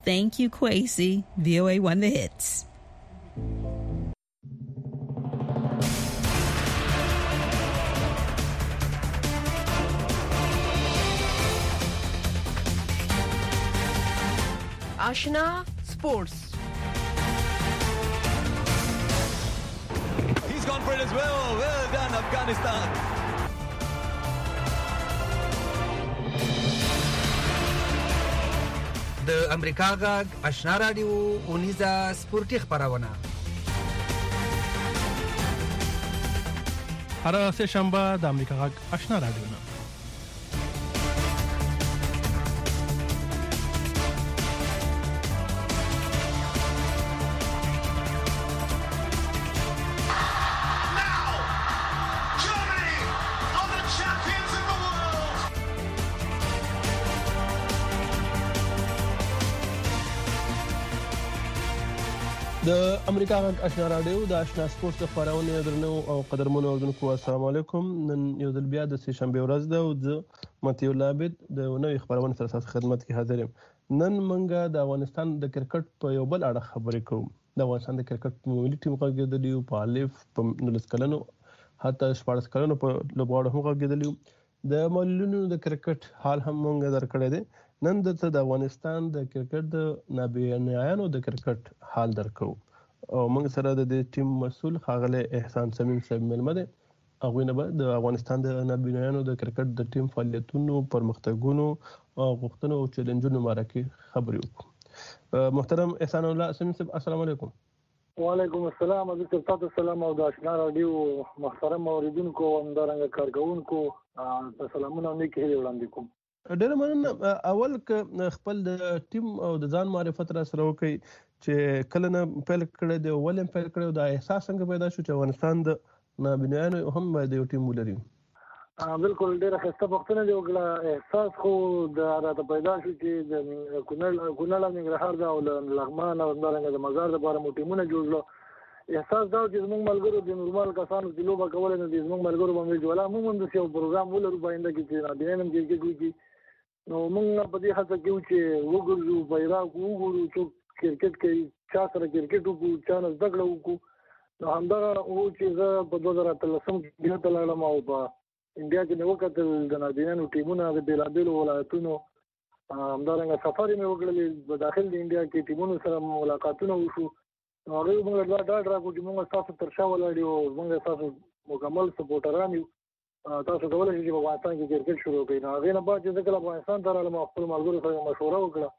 Thank you, Kwesi. VOA won the hits. Ashna Sports. He's gone for it as well. Well done, Afghanistan. د امریکا غږ آشنا رادیو اونیزه سپورتي خبرونه هر سه شنبه د امریکا غږ آشنا رادیو نه د امریکا غږ آشنا رادیو د آشنا سپورت خبرونه درنو او قدرمنو اوردونکو السلام علیکم. نن یو ځل بیا د سه شنبه ورځ ده او زه متیو لابد د نوې خبرونه سره تاسو خدمت کې حاضر یم. نن منګه د افغانستان د کرکټ په یو بل اړه خبرې کوو. د افغانستان د کرکټ ملي ټیم غږیدلی په الف په 19 کلنو حتی 14 کلنو په لوبغاړو هم غږیدلی. د ملونو د کرکټ حال هم منګه درکړی دی. نن د افغانستان د کرکټ د نابینایانو د کرکټ حال درکو او موږ سره د ټیم مسؤل ښاغلی احسان سمیم صاحب ملمه دی. هغوی نه به د افغانستان د نابینایانو د کرکټ د ټیم فعالیتونو پرمختګونو او غوښتنو او چیلنجونو باره کې خبرې وکړو. محترم احسان الله سمیم صاحب السلام علیکم. وعلیکم السلام. حضرت تاسو سلام او د آشنا رادیو محترم اوریدونکو او همدارنګه کارکونکو سلامونه او نیکې هیلې وړاندې کوم. ډېر مننه. اول که خپل د ټیم او د ځان معرفت را سره وکړئ چې کله نه پیل کړی دی او ولې پیل کړی او دا احساس څنګه پیدا شو چې افغانستان د نابینایانو هم باید یو ټیم ولري. بالکل ډېره ښایسته پوښتنه دې وکړه. احساس خو راته پیدا شو چې د کونړ او ننګرهار او لغمان او همدارنګه د مزار دپاره مو ټیمونه جوړ کړو. احساس دا و چې زموږ ملګرو د نورمال کسانو چې لوبه کوله نو د زموږ ملګرو به مې جوړه موږ هم داسې یو پروګرام ولرو په آینده کې چې نابینان هم کرکټ وکړي. نو موږ په دې هڅه کې وو چې وګرځو بیرغ وګورو څوک کرکټ کوي چا سره کرکټ وکړو چا نه زده کړه وکړو. نو همدغه و چې زه په 2013 کې بیا ته لاړم او په انډیا کې مې وکتل د نابینانو ټیمونه د بېلابېلو ولایتونو همدارنګه سفر یې مې وکړلې په داخل د انډیا کې ټیمونو سره ملاقاتونه وشو. نو هغوی موږ ته ډاډ راکړو چې موږ ستاسو تر شا ولاړ یو او موږ ستاسو مکمل سپورټران یو. تاسو کولی شئ چې په افغانستان کې کرکټ شروع کړئ. نو هغې نه بعد چې زه کله افغانستان ته رالم او خپلو ملګرو سره مشوره وکړه.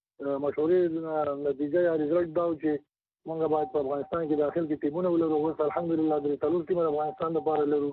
مشورې نتیجه یا رزلټ دا و چې موږ باید په افغانستان کې داخل کې ټیمونه ولرو. اوس الحمدلله درې څلور ټیمه د افغانستان لپاره لرو.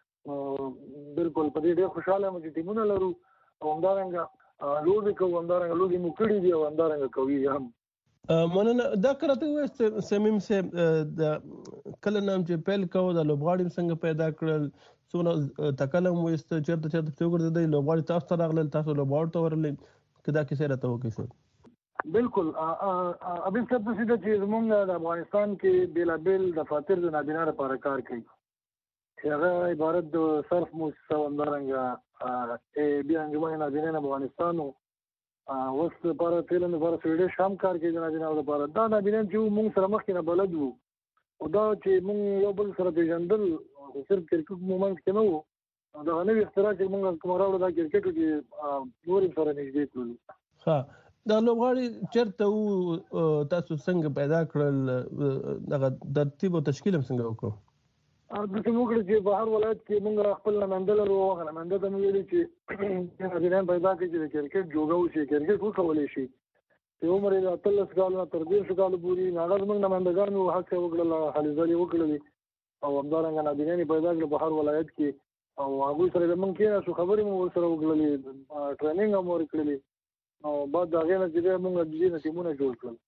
بالکل په دې ډېر خوشحاله یم چې ټیمونه لرو او همدارنګه لوبې کوو. همدارنګه لوبې مو کړي دي او همدارنګه کوي هم. مننه. دا کراته وایست سمیم صاحب د کله نه چې پیل کوو د لوبغاړي څنګه پیدا کړل څونه تکلم وایست چېرته چې وګرځېدئ لوبغاړي تاسو ته راغلل تاسو لوبغاړو ته ورغلئ که دا کیسې راته وکړئ. بالکل ابي صاحب داسې ده چې زموږ د افغانستان کې بېلابېل دفاتر د نابینا لپاره کار کوي چې هغه عبارت د صرف موسسه او همدارنګه بیا انجمن نابینان افغانستان اوس لپاره فعلا لپاره سویډش هم کار کوي د نابینانو لپاره. دا نابینان چې موږ سره مخکې نه بلد وو او دا چې موږ یو بل سره پېژندل خو صرف کرکټ مو منځ کې نه وو. دغه نوي اختراع چې موږ کوم راوړو دا کرکټ و چې نور یې سره نږدې کړلو. دا لوبغاړي چېرته وو تاسو څنګه پیدا کړل دغه ترتیب او تشکیل هم څنګه وکړو؟ داسې مو وکړه چې په هر ولایت کې موږ خپل نماینده لرو. هغه نماینده ته مې ویلي چې نابینان پیدا کړي چې د کرکټ جوګه وشي کرکټ وکولی شي. چې عمر یې د 18 کالو نه تر 20 کالو پورې هغه زموږ نمایندګان وو هڅې وکړله هلې ځلې وکړلې او همدارنګه نابینان یې پیدا کړل په هر ولایت کې او هغوی سره زموږ کېناستو خبرې مو ورسره وکړلې ټریننګ هم ورکړلې او بعد د هغې نه چې بیا موږ د دې نه ټیمونه جوړ کړل.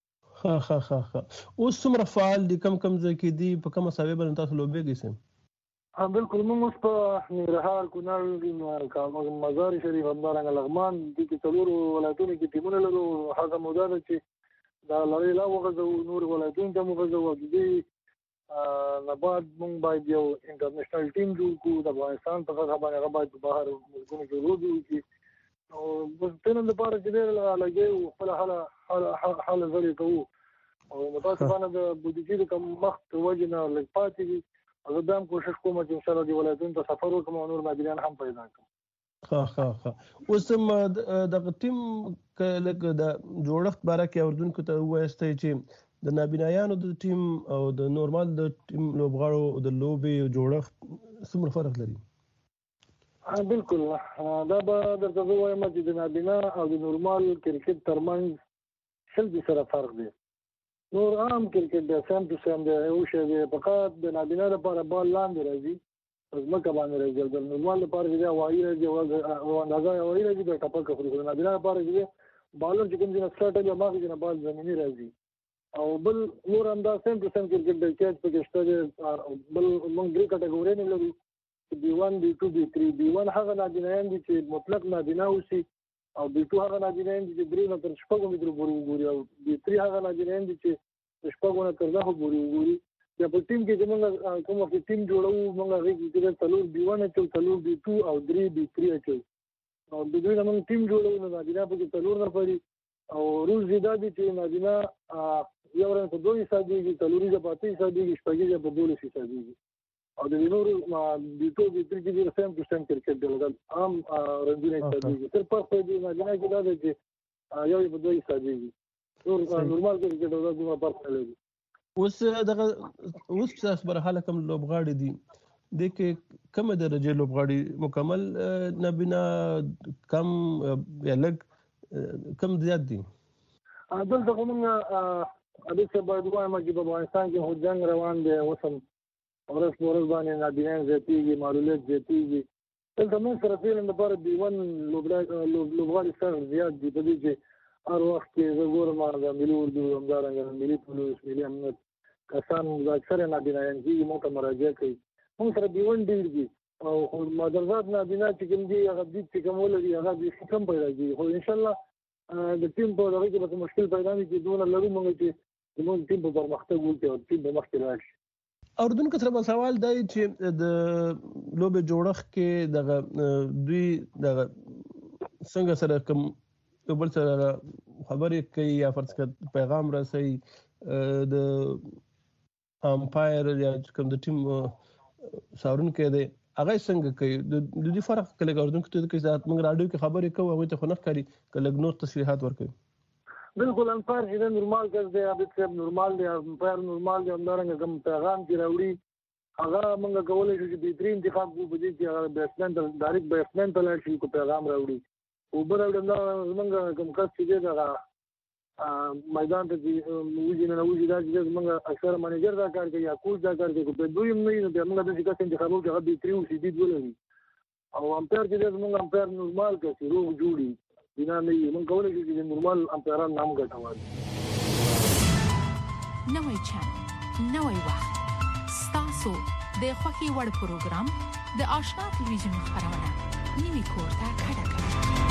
اوس څومره فعال دي کم ځای کې دي په کومه ساحې باندې تاسو لوبېږئ سئ؟ بالکل موږ اوس په ننګرهار کونړ مزار شریف همدارنګه لغمان دې کې څلورو ولایتونو کې ټیمونه لرو. هغه موده ده چې دا لړۍ لا وغځوو نور ولایتونو ته مو وغځوو. د دې نه بعد موږ باید یو انټرنیشنل ټیم جوړ کړو د افغانستان په سطحه باندې. هغه باید په بهر ملکونو کې لوبې وکړي. نو بس ټیم لپاره چې ډېر لګیا یو خپله هله حال غړي کوو او متاسفانه د بودیجې د کم وخت وجنه لږ پاتې دي. زه دا هم کوشش کوم چې ان شاء الله د ولایتونو ته سفر وکړم او نور نابینان هم پیدا کړم. اوس هم دغه ټیم لکه د جوړښت باره کې اردوونکو ته ووایستی چې د نابینایانو د ټیم او د نورمال د ټیم لوبغاړو د لوبې جوړښت څومره فرق لري؟ بالکل دا به درته زه وایم چې د نابینا او د نورمال کرکټ ترمنځ 100% فرق دی. نور عام کرکټ دی سم ټو سم دی، یو شی دی، فقط د نابینا لپاره بال لاندې راځي، ځمکه باندې راځي، د نورمال لپاره چې دی هوایي راځي او اندازه هوایي راځي د ټپکه خوري. د نابینا لپاره چې دی بالر چې کوم ځای نه سټارټ وي هغه ځای نه بال زمیني راځي. او بل نور هم دا سم ټو سم کرکټ دی، کیچ پکې شته دی. بل موږ درې کټګورۍ نه لرو، B1 B2 B3. B1 هغه نابینایان دي چې مطلق نابینا اوسي، او B2 هغه نابینایان دي چې 3 نه تر 6 مترو پورې وګوري، او B3 هغه نابینایان دي چې 6 نه تر 10 پورې وګوري. یا په ټیم کې چې موږ کوم وخت ټیم جوړو موږ هغه کې څلور B1 اچو، څلور B2 او 3 B3 اچو. او د دوی موږ ټیم جوړو نو نابینا په کې څلور نفري، او روز زیاده دي چې نابینا یو رن په 2 حسابېږي، څلوري په 5 حسابېږي، شپږي په 12 حسابېږي. او د نورو B2 B3 کې د سیم ټو سیم کرکټ دی، لکه عام رنګونه حسابېږي. تر پخوا د نابینا کې دا دی چې یو په 2 حسابېږي. نورمال کرکټ دا دومره فرق نه لري. اوس تاسو برحاله کوم لوبغاړي دي د کې کومه درجه لوبغاړي مکمل نابینا کم یا لږ کم زیات دي؟ دلته کومه اده باید وایم چې په افغانستان کې هو جنگ روان دی، اوسم ورځ په ورځ باندې نابینان زیاتېږي، معلولیت زیاتېږي. دلته موږ سره فعلا لپاره B1 لوبغاړي سره زیات دي، په دې چې هر وخت کې زه ګورم د ملي اردو همدارنګه ملي پولیس ملي امنیت کسان اکثره نابینایان کېږي، موږ ته مراجعه کوي. موږ سره B1 ډېر دي، او مدرزات نابینا چې کوم دي هغه دید چې کوم ولري هغه بیخي کم پیدا کېږي. خو انشاءالله د ټیم په دغه کې به مشکل پیدا نه کړي، دونه لرو موږ چې زموږ ټیم په پرمختګ وکړي او ټیم په مخکې لاړ شي. اردوونکو سره به سوال دی چې د لوبې جوړښت کې دغه دوی دغه څنګه سره کوم یو بل سره خبرې کوي یا فرض کړه پیغام رسوي، د امپایر یا کوم د ټیم څارونکی دی هغه څنګه کوي؟ د دې فرق کله اردوونکو ته کوي چې موږ راډیو کې خبرې کوو هغوی ته خو نه ښکاري که لږ نور تصریحات ورکوي. بالکل امپایر چې نورمال کس دی، عابد صاحب نورمال دی، امپایر نورمال دی، همدارنګه کوم پیغام چې راوړي هغه موږ کولی شو چې بهترین انتخاب کړو په دې چې هغه بیټسمین ته ډایرکټ بیټسمین ته لاړ شي کو پیغام راوړي. اوبه راوړي همدا زموږ کوم کس چې دی دغه میدان ته چې وځي نه وځي دا چې زموږ اکثره منیجر دا کار کوي یا کوچ دا کار کوي. په دوی هم نه وي نو بیا موږ داسې کس انتخابو چې هغه بهترین اوسي دید ولري. او امپایر چې دی زموږ امپایر نورمال کس روغ جوړي بنا نه وي، موږ کولی شو چې نورمال امپایران نام ګټوال. نوی چینل، نوی وخت، ستاسو د خوښې وړ پروګرام د آشنا ټلویزیون خپرونه نوي کور ته کډه کوي.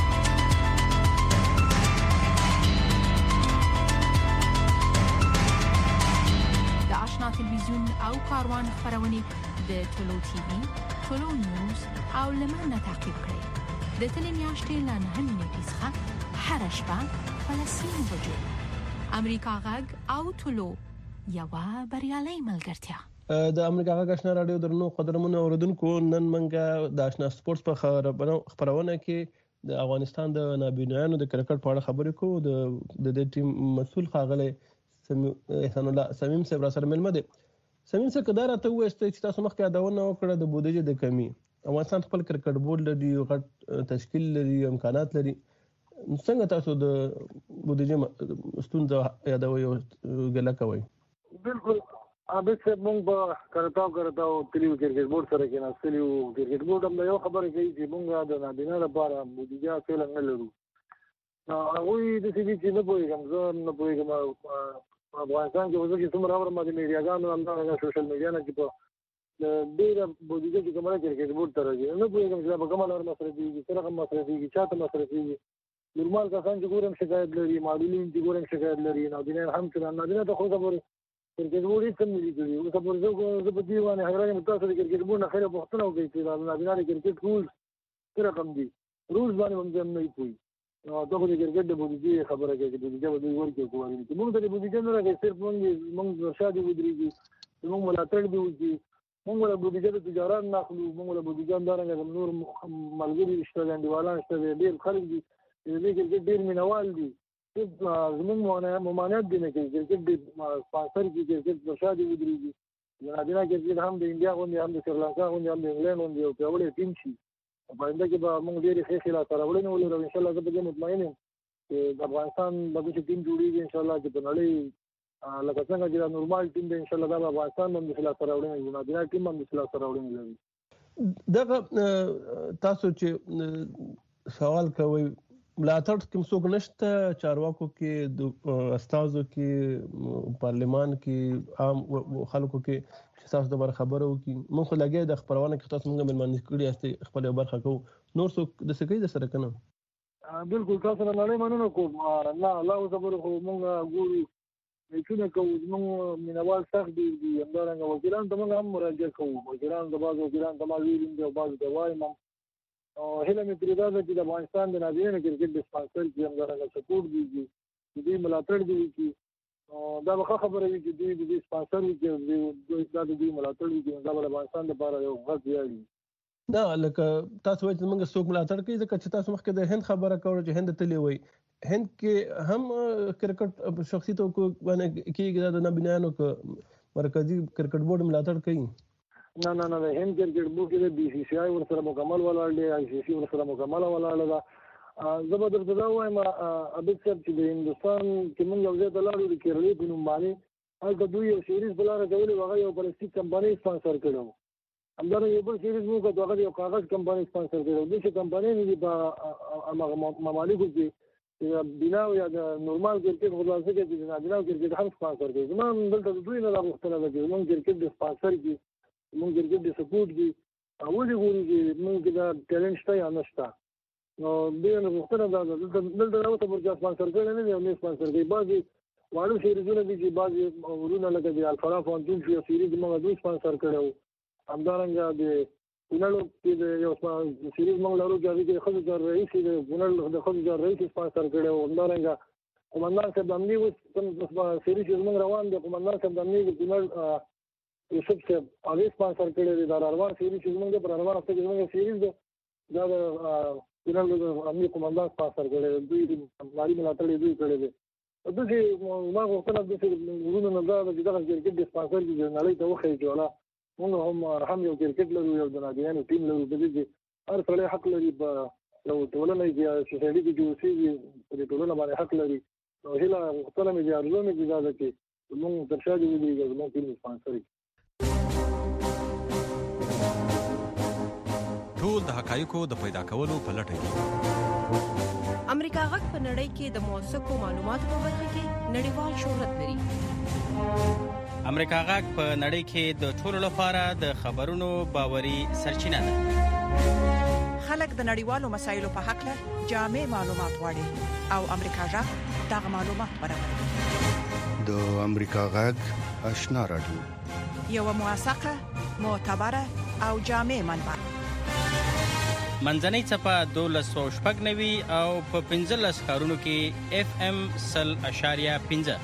د آشنا ټلویزیون او کاروان خپرونې د ټولو ټي وي، ټولو نیوز او لمنه تعقیب کړئ. د تلې میاشتې له 9 نیټې څخه هره شپه په 10 بجو امریکا غږ او ټولو یوه بریالۍ ملګرتیا. د امریکا غږ آشنا راډیو درنو قدرمنو اوریدونکو، نن موږ د آشنا سپورټس په خپرونه کې د افغانستان د نابینایانو د کرکټ په اړه خبرې کوو. د دې ټیم مسؤل ښاغلی احسان الله صمیم صاحب را سره مېلمه دی. صمیم صاحب که دا راته ووایاست چې تاسو مخکې یادونه وکړه د بودیجې د کمي، افغانستان خپل کرکټ بورډ لري، غټ تشکیل لري، امکانات لري، څنګه تاسو د بودیجې ستونزه یادوئ او ګیله کوئ؟ بالکل عابد صاحب موږ به کرتاو تللي کرکټ بورډ سره کېناستلي وو. کرکټ بورډ هم دا یو خبره کوي چې موږ د نابینا لپاره بودیجه فعلا نه لرو. هغوی داسې دي چې نه پوهېږم، زه نه پوهېږم افغانستان کې اوس چې څومره اورم د میډیاګانو همدارنګه سوشل میډیا نه چې په ډېره بودیجه چې کومه کرکټ بورډ ته راځي، نه پوهېږم چې دا به کومه لار مصرفېږي، څه رقم مصرفېږي، چا ته مصرفېږي. نورمال کسان چې ګورم شکایت لري، معلولین چې ګورم شکایت لري، نابینایان هم چې نابینا ته خو اوسه پورې کرکټ بورډ هېڅ هم نه دي کړي. اوسه پورې زه په دې باندې حیران یم تاسو د کرکټ بورډ نه خیر پوښتنه وکړئ چې د نابینا د کرکټ رولز څه رقم دي. رولز باندې هم نه پوهېږي. نو دغه د کرکټ د بودیجې خبره کوي چې بودیجه به دوی ورکړي کوي چې موږ د بودیجې نه راځي صرف موږ ورشادي ودرېږي موږ ملاتړ دی وکړي موږ له بودیجې د تجارت ناخلو موږ له بودیجې اندارنګ نور ملګري شته انډیوالان شته ډېر خلک دي چې د کرکټ ډېر مینوال دي زموږ ممانعت دی نه کوي کرکټ د سپانسر کې کرکټ ورشادي ودرېږي نارینه کرکټ هم د انډیا غوندې هم د سریلانکا غوندې هم د انګلینډ غوندې یو پیاوړی ټیم شي په آینده کې به موږ ډېرې ښې لاسته راوړنې ولرو انشاءالله زه په دې مطمئن یم چې د افغانستان به داسې ټیم جوړېږي انشاءالله چې په نړۍ لکه څنګه چې دا نورمال ټیم دی انشاءالله دا به افغانستان هم داسې لاسته راوړنې وي نارینه ټیم هم داسې لاسته راوړنې لري دغه تاسو چې سوال کوئ ملاتړ کوم څوک نشته چارواکو کې د استازو کې پارلمان کې عام خلکو کې تاسو د بر خبرو کې مونږ خو لګي د خبرونه کې تاسو موږ ملمنځ کړی است خپل برخه کو نور څوک د سکی د سره کنه بالکل تاسو نه لړۍ مننه کوم نه الله زبر خو موږ ګورو چې کوم موږ مینوال سخت دي همدارنګه وکیلان ته موږ هم مراجعه کوو وکیلان د بعض وکیلان ته ما ویلم دی او بعض د وایم او هله مې پرې دا چې د افغانستان د نارینه کرکټ د سپانسر کې همدارنګه سپورټ دي دوی ملاتړ دي چې دا به خبره وي چې دوی د سپانسر وي چې دوی دا دوی ملاتړ وي چې دا د افغانستان لپاره یو غږ دی نه لکه تاسو وایي چې موږ څوک ملاتړ کوي ځکه چې تاسو مخکې د هند خبره کوله چې هند تللی وي هند کې هم کرکټ شخصي توکو باندې کېږي د نابینانو مرکزی کرکټ بورډ ملاتړ کوي نه هند کرکټ بورډ کې د بي سی سی آی ورسره مکمل ولاړ دی آی سی سی ورسره مکمل ولاړ ده زه به درته دا وایم ابد صاحب چې د هندوستان کې موږ یو ځای ته لاړو د کیرلې په نوم باندې هلته دوی یو سیریز په لاره کولې هغه یو پلاستیک کمپنۍ سپانسر کړی و همدارنګه یو بل سیریز موږ کړو هغه یو کاغذ کمپنۍ سپانسر کړی و دوی چې کمپنۍ نه دي په ممالکو کې بنا یا د نورمال کرکټ خلاصه کې چې نارینه کرکټ هم سپانسر کوي زما دلته دوی نه راغوښتنه ده چې موږ کرکټ د سپانسر کې موږ کرکټ د سپورټ کې ولې ګورو چې موږ دا ټیلنټ شته یا نشته نو دې نه غوښتنه ده دلته اوسه ورته سپانسر کړی نه دی او نه سپانسر کوي بعضې واړه سیریزونه دي چې بعضې ورونه لکه د الفرا فانتون چې یو سیریز موږ دوی سپانسر کړی و همدارنګه د کونړ کې د یو سیریز موږ لرو چې هغې کې ښځو جار رئیس د کونړ د ښځو جار رئیس سپانسر کړی و همدارنګه قومندان صاحب د امني اوس کوم سیریز چې زموږ روان دی قومندان صاحب د امني د کونړ یوسف صاحب هغې سپانسر کړی دی دا راروان سیریز چې زموږ دی په راروان هفته کې زموږ سیریز دی دا د کونړ د امني قومندان سپانسر کړی دی دوی د مالي ملاتړ یې دوی کړی دی داسې ما غوښتنه داسې ورونو نه دا ده چې دغه کرکټ د سپانسر چې نړۍ ته وښیي چې والا موږ هم یو کرکټ لرو یو د ناګیانو ټیم لرو په دې چې هر سړی حق لري په یو ټولنه کې سوسایټي کې چې اوسېږي په دې ټولنه باندې حق لري نو هیله غوښتنه مې دي ارزو مې دي دا ده چې موږ تر شا دې ودرېږو زموږ ټیم سپانسر کړي ټول د حقایقو د پیدا کولو په لټه کې امریکا غږ په نړۍ کې د موثقو معلوماتو په برخه کې نړیوال شهرت لري. امریکا غږ په نړۍ کې د ټولو لپاره د خبرونو باوري سرچینه ده. خلک د نړیوالو مسایلو په حق له جامع معلومات غواړي او امریکا غږ دغه معلومات برابروي. د امریکا غږ آشنا رادیو یو موثقه معتبره او جامع منبع منځنۍ څپه 1290 او په 15 کارونو کې FM 100.5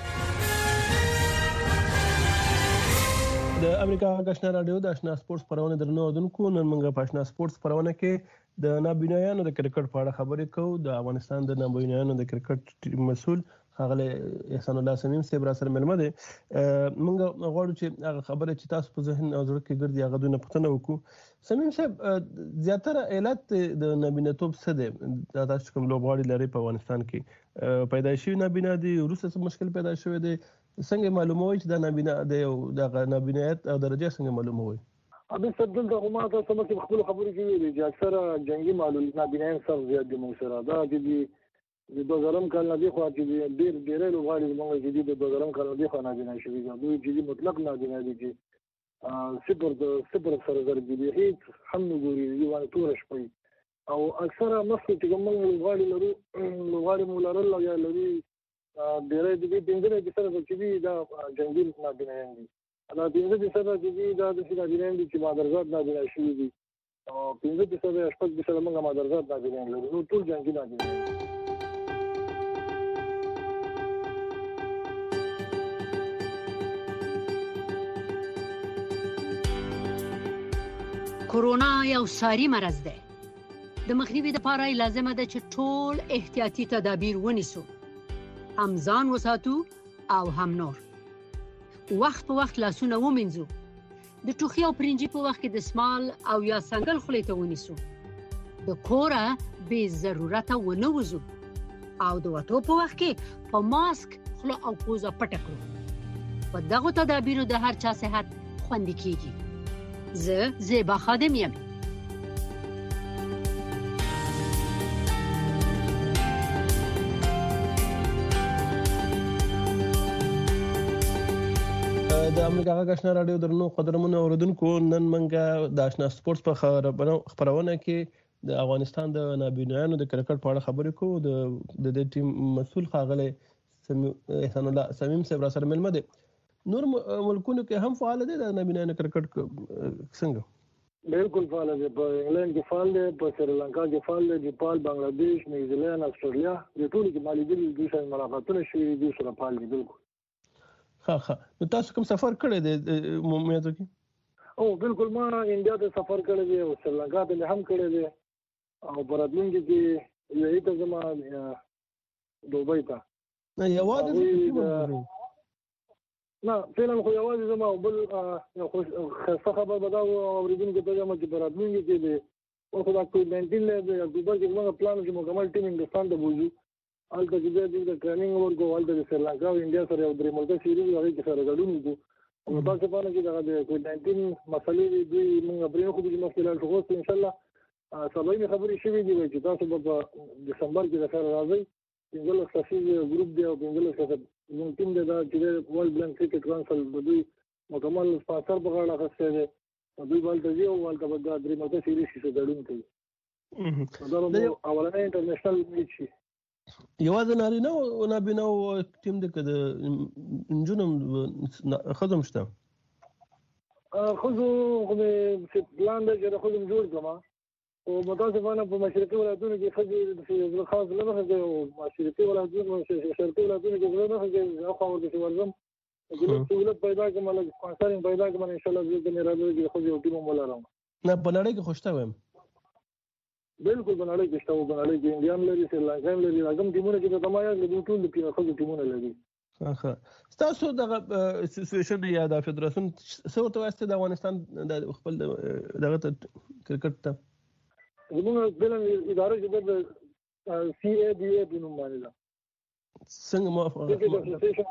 د امریکا آشنا رادیو د آشنا سپورتس پرونه درنو اوردونکو نن موږ په آشنا سپورتس پرونه کې د نابینایانو د کرکټ په اړه خبرې کوو. د افغانستان د نابینایانو د کرکټ مسؤل ښاغلی احسان الله سمیم صاحب را سره ملمه دی. موږ غواړو چې هغه خبره چې تاسو په ذهن او زړه کې ګرځي هغه دونه پوښتنه وکړو. سمیم صاحب زیاتره علت د نابیناتوب څه دی؟ دا تاسو کوم لوبغاړي لري په افغانستان کې پیدایشي نابینا دي وروسته څه مشکل پیدا شوی دی څنګه معلوموي چې دا نابینا دی او د نابینایت او درجه څنګه معلوموي؟ ابي صدل د کومه تاسو مکه خپل خبرې کوي چې اکثره جنگي معلومات نابینایان سره زیات دي موږ سره دا چې د 2000 کال نه دی خو چې ډېر لوبغاړي موږ چې د 2000 کال نه دی خو نابینا شوي دي دوی چې مطلق نابینا دي چې صفر سره ضربي هیڅ هم نه ګوري یو تور شپي او اکثره مخکې چې موږ لوبغاړي مو لرل یا لري ډېر دي بنځره چې سره چې دا جنگي نابینایان دي دا بنځره سره چې دا د نابینایان دي چې مادرزاد نابینا شوي دي او 15% شپږ موږ مادرزاد نابینایان لرو ټول جنگي نابینایان کورونا یو ساري مرض دی. د مخنیوي لپاره لازمه ده چې ټول احتیاطي تدابیر ونیسو. هم ځان وساتو او هم نور. وخت په وخت لاسونه ومینځو. د ټوخي او پرنجي په وخت کې د سمال او یا څنګل خولې ته ونیسو. د کوره بې ضرورته ونه وځو او د وتو په وخت کې په ماسک خوله او پوزه پټه کړو. په دغو تدابیرو د هر چا صحت خوندي کیږي. زه زیبا خادم یم. د امریکا غږ آشنا رادیو درنو قدرمنو اوریدونکو، نن منګه د آشنا سپورتس په خبرونه کې د افغانستان د نابینایانو د کرکټ په اړه خبرې کوو. د دې ټیم مسؤل ښاغلی احسان الله سمیم صاحب را سره ملمه دی. نور ملکونو کې هم فعال دي د نابینایانو کرکټ څنګه؟ بالکل فعال دي. په انګلند کې فعال دي، په سریلانکا کې فعال دي، نیپال، بنگلاديش، نیوزیلند، استرالیا، د ټولو کې مالي دي د سره ملاقاتونه شوي دي، سره فعال دي. بالکل. ها نو تاسو کوم سفر کړی دی مومناتو کې؟ او بالکل ما انډیا ته سفر کړی دی او سریلانکا ته هم کړی دی او په راتلونکي کې یوې ته زما دوبۍ ته نه یوازې نه فعلا خو یوازې زما بل ښه خبر به دا اورېدونکو ته وایم چې په راتلونکي کې دی او خو دا کووډ-19 دی اکتوبر کې زموږ پلان چې مکمل ټیم هندوستان ته بوځو. هلته چې د ټریننګ ورکو، هلته د سریلانکا او انډیا سره یو درې ملکه سیریز هغې کې سره ګډون وکړو. او متاسفانه چې دغه د کووډ-19 مسلې دي دوی موږ پرېښودو چې مخکې لاړ شو. خو اوس انشاءالله سباینې خبرې شوې دي چې تاسو به په ډسمبر کې د خیر راځئ. 15 کسیز ګروپ دی او 15 کسه زموږ ټیم دی. دا چې ورلډ بلایند کرکټ کونسل د دوی مکمل سپانسر په غاړه اخیستی دی. دوی به هلته ځي او هلته به دا درې ملکه سیریز کې ګډون کوي. دا به اولنی انټرنیشنل میچ شي. یوازې نارینه او نابینه ټیم دی که د نجونو ښځو هم شته؟ ښځو خو مې پلان دی چې د ښځو م جوړ کړم. خو متاسفانه په مشرقي ولایتونو کې ښځې خاص زړه نه ښځې او شرقي ولایتونو کې زړه نه ښځې هاخوا ورپسې ورځم چې لږ سهولت پیدا کړم، لږ سپانسرینګ پیدا کړم. انشاءالله زه ته مې اراده ده چې د ښځو یو ټیم هم ولرم. نه په نړۍ کې خو شته وایم. بالکل په نړۍ کې شته. په نړۍ کې انډیا هم لري، سریلانکا هم لري. دا کوم ټیمونه چې درته ما یاد کړل دوی ټول د ښځو ټیمونه لري. ستاسو دغه اسوسییشن یا د فدراسیون څه ورته وایاست د افغانستان د خپل دغه کرکټ ته؟ زموږ فعلا اداره چې د CABA په نوم باندې ده. څنګه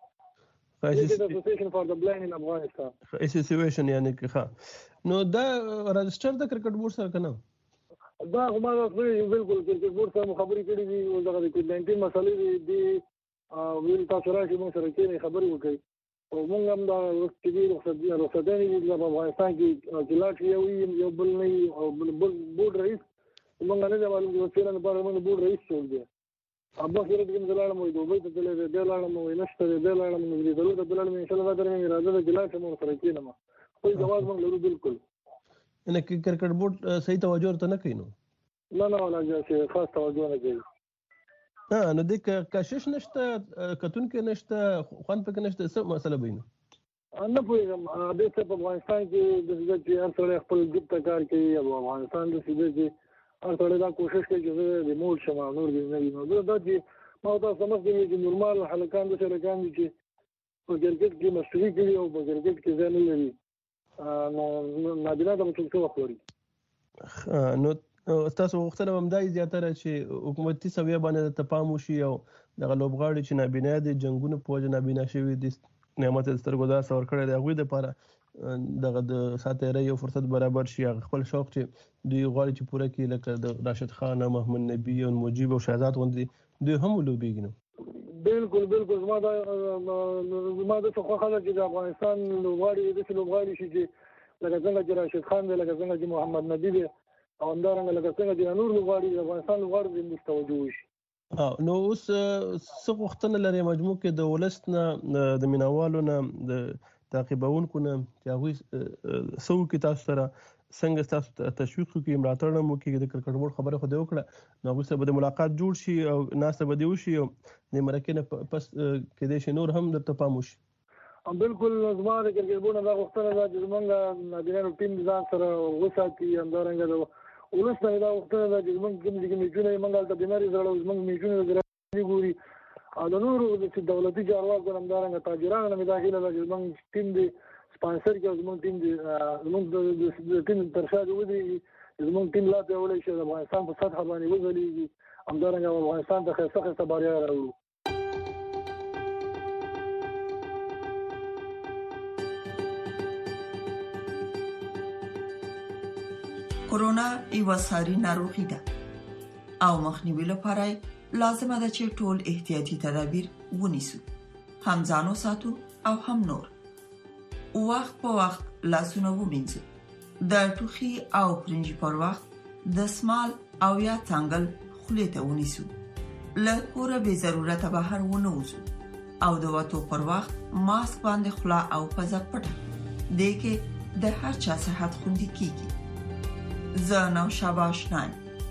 Association for the Blind in Afghanistan. اسوسییشن یعنی که نو دا رجسټر د کرکټ بورډ سره کنه؟ دا خو ما بالکل کرکټ بورډ سره خبرې کړې دي. او دغه د کووډ-19 مسلې دي ویل تاسو راشئ موږ سره کېنئ خبرې وکړئ. او موږ هم دا چې دي رخصتیانې دي په افغانستان کې چې لاړ شي یو بل نه وي او بل بورډ رئیس موږ نه دی معلوم چې فعلا لپاره موږ بورډ رئیس څوک دی. عباس یې کوم ځای لاړم وایي دوبۍ ته تللی دی، دی لاړم وایي نشته دی، دی لاړم نو لیدلو ته لاړم. انشاءالله دا درې مې اراده ده چې لاړ شم ورسره کېنم. خپل جواز موږ لرو. بالکل یعنې کرکټ بورډ صحیح توجه ورته نه کوي؟ نو نه ولا خاص توجه نه کوي. نو دې کشش نشته، کتونکي نشته، خوند پکې نشته، څه مسله به وي؟ نه پوهېږم. دې څه په افغانستان کې داسې چې هر سړی خپل ګروپ ته کار کوي او افغانستان داسې دی چې هر سړی دا کوشش کوي چې زه ریموټ شم او نور دې نه وي. نو دا چې ما تاسو ته مخکې ویل چې نورمال هلکان داسې هلکان دي چې په کرکټ کې مستري کوي او په کرکټ کې ځای نه لري. نو نابینا ته به څوک څه وخت وړي؟ نو تاسو غوښتنه به همدا زیاتره چې حکومتي سویه باندې ته پام وشي او دغه لوبغاړي چې نابینا دي جنګونو په وجه نابینا شوي دي، نعمت سترګو داس ورکړی دی، هغوی دپاره دغه د ساتیرۍ یو فرصت برابر شي. هغه خپل شوق چې دوی غواړي چې پوره کړي، لکه د راشد خان، محمد نبي او مجیب او شهزاد غوندې دوی هم ولوبېږي. نو بالکل زما داسې خوښه ده چې د افغانستان لوبغاړي داسې لوبغاړي شي چې لکه څنګه چې راشد خان دی، لکه څنګه چې محمد نبي دی او همدارنګه لکه څنګه چې نور لوبغاړي د افغانستان لوبغاړو د موږ توجه وشي. نو اوس څه غوښتنه لري مجموع کې د ولس نه، د مینوالو نه، د تعقیبونکو نه چې هغوی څه وکړي تاسو سره، څنګه تاسو تشویق وکړي، ملاتړ هم وکړي؟ د کرکټ بورډ خبره خو دې وکړه، نو هغوی سره به د ملاقات جوړ شي او ناسته به دې وشي او د مرکې نه پس کېدای شي نور هم درته پام وشي. بالکل زما د کرکټ بورډ دا غوښتنه ده چې زمونږ نابینانو ټیم ځان سره وساتي، همدارنګه د ولس نه دا غوښتنه ده چې زمونږ کوم میچونه یې موږ هلته بیماري زړه زمونږ میچونه د ګوري او د نورو چې دولتي چارواکو همدارنګه تاجرانو نه مې دا هیله ده چې زمونږ ټیم دې سپانسر کړي، زمونږ ټیم دې زمونږ د ټیم تر شا دې ودرېږي، زمونږ ټیم لا پیاوړی شي، د افغانستان په سطحه باندې وځلیږي، همدارنګه افغانستان ته ښایسته بریا راوړو. کرونا یو ساري ناروغي ده او مخنیوي لپاره لازمه ده چې ټول احتیاطي تدابیر ونیسو، هم ځان وساتو او هم نور. وخت په وخت لاسونه ومینځو، د ټوخي او پرنجي پر وخت دسمال او یا څنګل خولې ته ونیسو، له کوره به ضرورت بهر ونه وځو او د وټو پر وخت ماسک باندې خلا او پزه پټه دې کې د هر چا صحت خوندي کیږي. زه نو شاباش نایم.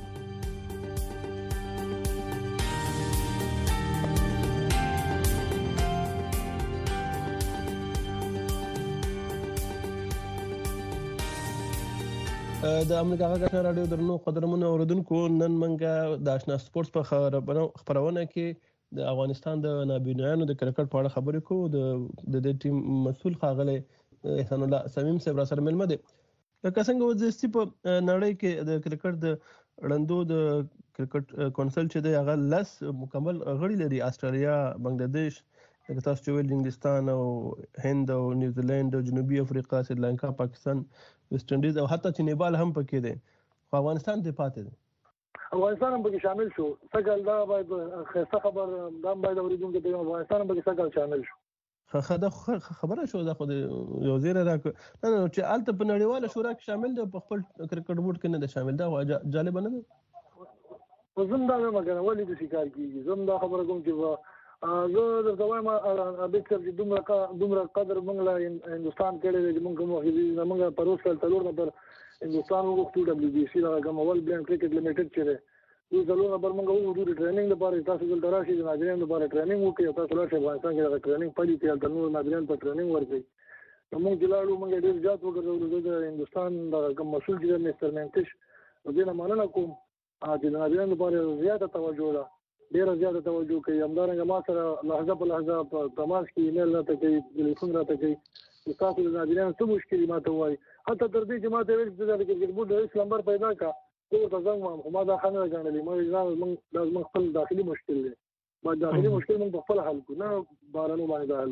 د امریکا غږ رادیو درنو قدرمنو اوریدونکو، نن منګه د آشنا سپورتس په خبرونه کې د افغانستان د نابینانو د کرکټ په اړه خبرې کوو. د ټیم مسؤل ښاغلی احسان الله صمیم صاحب را سره ملمه دی. لکه څنګه وځي په نړۍ کې د کرکټ د ړندو د کرکټ کونسل چې دی هغه 10 مکمل غړي لري، استرالیا، بنگلاديش، لکه تاسو چې ویل انګلستان او هند او نیوزیلند او جنوبي افریقا، سریلانکا، پاکستان، ویسټ انډیز او حتی چې نیپال هم پکې دی. افغانستان ته پاتې دی. افغانستان هم پکې شامل شو. څنګه دا باید خاصه خبر دا باید اوریدونکو ته افغانستان هم پکې څنګه شامل شو. خبره شو دا خو یو زیره راک نه چې الته په نړیواله شورا کې شامل دی، په خپل کرکټ بورډ کې نه دی شامل. دا جالب نه ده. زم دا مګر ولې د شکار کیږي، زم دا خبره کوم چې زه درته وایم ابيکر چې دومره قدر موږ له هندستان کړی دی، موږ موږ پروس کال تلور نمبر هندستان وغوښتو WBC دا کوم ول بلند کرکټ لیمیټډ چې دی دوی تلور نمبر موږ وغوښتو د ټریننګ لپاره. تاسو دلته راشئ د ناظرینو لپاره ټریننګ وکړئ، تاسو راشئ افغانستان کې د ټریننګ پلي کې د نور ناظرینو ته ټریننګ ورکړئ. موږ جلاړو موږ ډیر زیات وګرځولو د هندستان د کوم مسؤل چې مستر منتش دې نه مننه کوم چې د ناظرینو لپاره زیاته توجه ده، ډیره زیاته توجه کوي. همدارنګه ما سره لحظه په لحظه په تماس کې ایمیل راته کوي، ټلیفون راته کوي چې تاسو د ناظرینو څه مشکل ماته وایي. حتی تر دې چې ما ته ویل چې د کرکټ بورډ د رئیس نمبر پیدا کا څو ته زنګ خو ما دا خانه غنلې ما موږ خپل داخلي مشکل دی، ما داخلي مشکل موږ خپل حل کو نه بارانو باندې حل.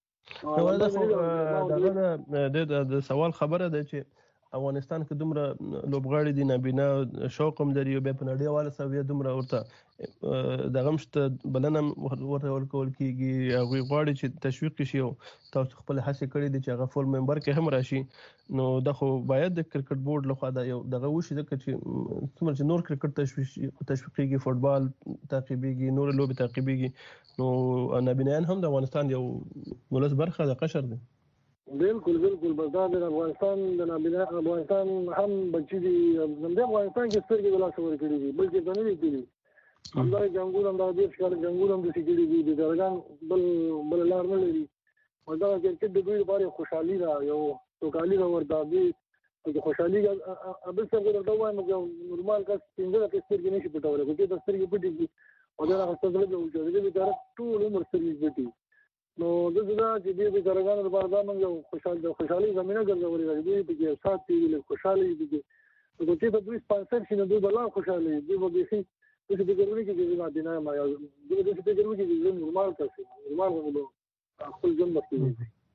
دا سوال خبره ده چې افغانستان کې دومره لوبغاړي دي نابینا شوق هم لري او بیا په نړیواله سویه دومره ورته دغه مشته بلنه ورته ورکول کېږي، هغوی غواړي چې تشویق شي او تاسو خپل هڅې کړې دي چې هغه فول ممبر کې هم راشي. نو دا خو باید د کرکټ بورډ لخوا دا یو دغه وشي، ځکه چې څومره چې نور کرکټ تشویقیږي، فوټبال تعقیبیږي، نور لوبې تعقیبیږي، نو نابینایان هم د افغانستان یو مولس برخه د قشر دی. بالکل بس دا د افغانستان د نابینا افغانستان هم بچی دي، د افغانستان کې سترګې د لاس ورکړي دي، بلکې په نوې کړي همدا جنگول هم دا ډېر ښکار جنگول هم د سګړي دي، د درګان بل لار نه لري. دا کرکټ د دوی لپاره خوشحالي ده، یو سوکالي ده ورته دي چې خوشحالي ابل څنګه درته وایم چې نورمال کس څنګه د سترګې نشي پټولای، چې د سترګې پټي دي او دا هڅه ده چې د ټول عمر سترګې پټي. نو دغه چې دې د درګانو لپاره دا موږ یو خوشحالي زمينه ګرځولې ده، دوی په کې سات دي له خوشحالي دي. نو چې په دوی سپانسر شي نو دوی بلا خوشحالي دي، به به شي چې د ګرونی کې د مدینه ما یو د ګرونی کې د نورمال تاسو نورمال غوډو خپل ژوند مخکې.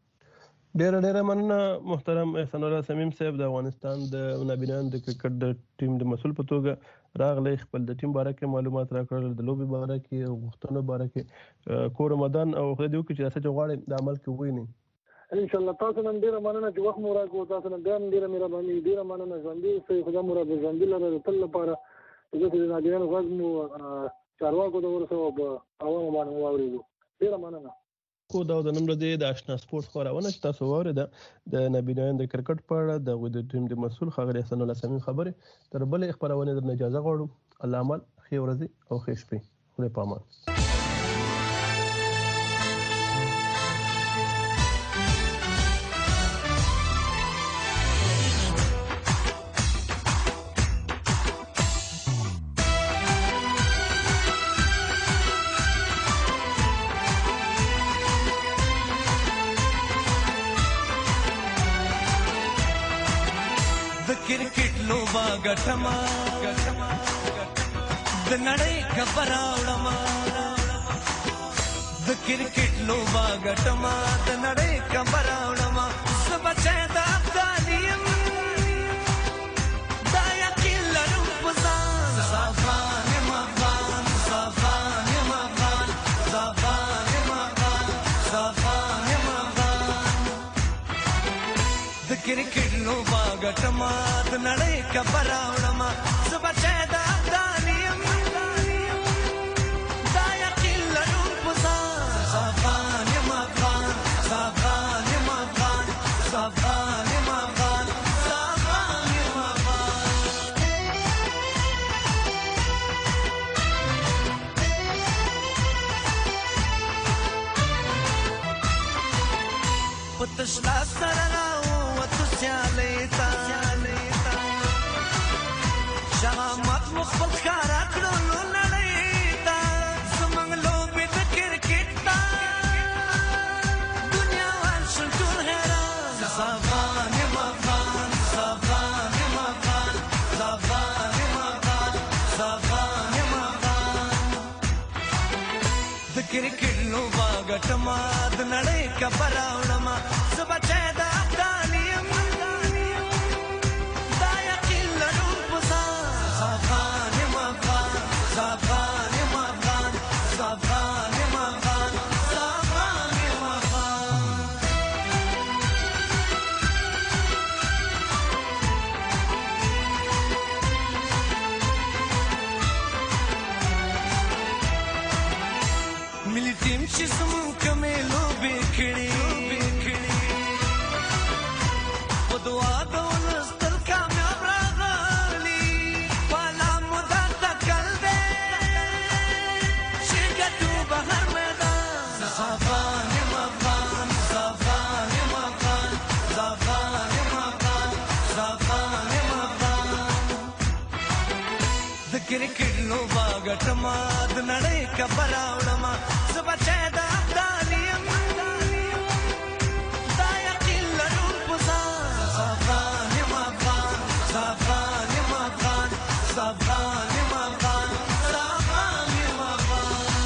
ډېر مننه محترم احسان الله صمیم صاحب، د افغانستان د نابینانو د کرکټ د ټیم د مسؤل په توګه راغلی، خپل د ټیم باره کې معلومات راکړل، د لوبې باره کې او غوښتنو باره کې. کور رمضان او خدای دې وکړي چې تاسو غواړئ د عمل کې ووینئ. ان شاء الله تاسو نن ډېر مننه چې وخت مو راکړو، تاسو نن ډېر مهرباني، ډېر مننه. ژوندۍ سي خدای مو را ژوندۍ لره تل لپاره چې د ناګیانو غږ مو چارواکو د ورسو په عوامو باندې واورېدو. ډېر مننه. کو دا د نن ورځې د آشنا سپورت خبرونه چې تاسو واورېده د نابینانو د کرکټ په اړه د ټیم د مسؤل ښاغلی احسان الله صمیم خبرې. تر بلې خبرونه درنه اجازه غواړو. الله عمل ښې ورځې او ښې شپې. خدای په امان. کرکټ لوبه ګټما د نړۍ خبراوړما د کرکټ لوبه ګټما د نړۍ خبراوړما سبچې د افغانیم دا یقین لرم پزان صافان مغان صافان مغان صافان مغان صافان مغان د کرکټ لوبه ګټما د نړۍ خبراوړما سبچې د افغانیم دا یقین لرم پزان صافان مغان صافان مغان صافان مغان صافان مغان پتشلا سره سیالیتا شامت مخبل خارا کړلو نړیتا زمنګ لوبې د کرکټ تا دنیا وانشل ټول حیران صافان مغان صافان مغان صافان مغان صافان مغان د کرکټ لوبه ګټما د نړۍ خبراوړما سبچې د ملي ټیم چې زموږ کومې لوبې کړي په دعا د ولس تل کامیاب راغلي والا مو دا تکل دی چې ګټو به هر میدان صافان مغان صافان مغان صافان مغان صافان مغان د کرکټ لوبه ګټما د نړۍ خبراوړما سبچې د افغانیم دا یقین لرم پزان صافان مغان صافان مغان صافان مغان صافان مغان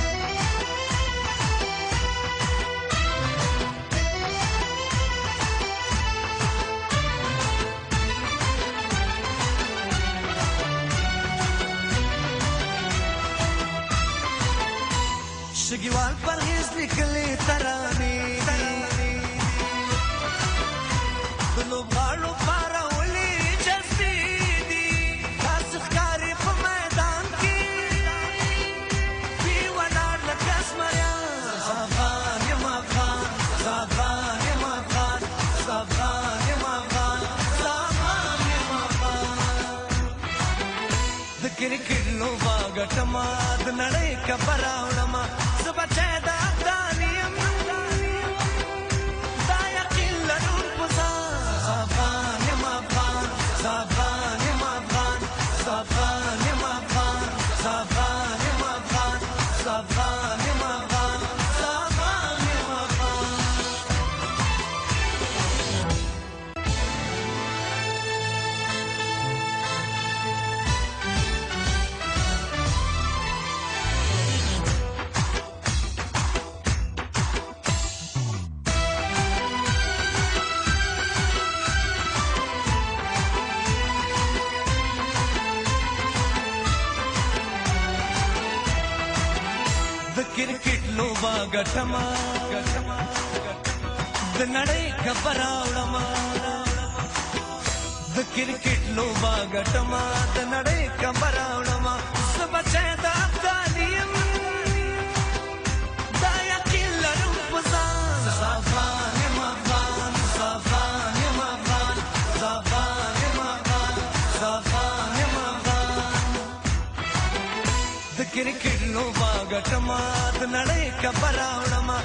شګیوال پرهیز لیکلې ترانې د لوبغاړو پارولې جذبې دي تاسو ښکارې په میدان کې وی ولاړ لکه زمریان صافان مغان صافان مغان صافان مغان صافان مغان د کرکټ لوبه ګټما د نړۍ خبراوړما سبچې د افغانیم دا یقین لرم پزان صافان مغان صافان مغان صافان مغان صافان مغان صافان مغان صافان مغان د کرکټ لوبه ګټما د نړۍ خبراوړما د کرکټ لوبه ګټما د نړۍ خبراوړما سبچې د افغانیم دا یقین لرم پزان صافان مغان صافان مغان صافان مغان صافان مغان د کرکټ لوبه ګټما د نړۍ خبراوړما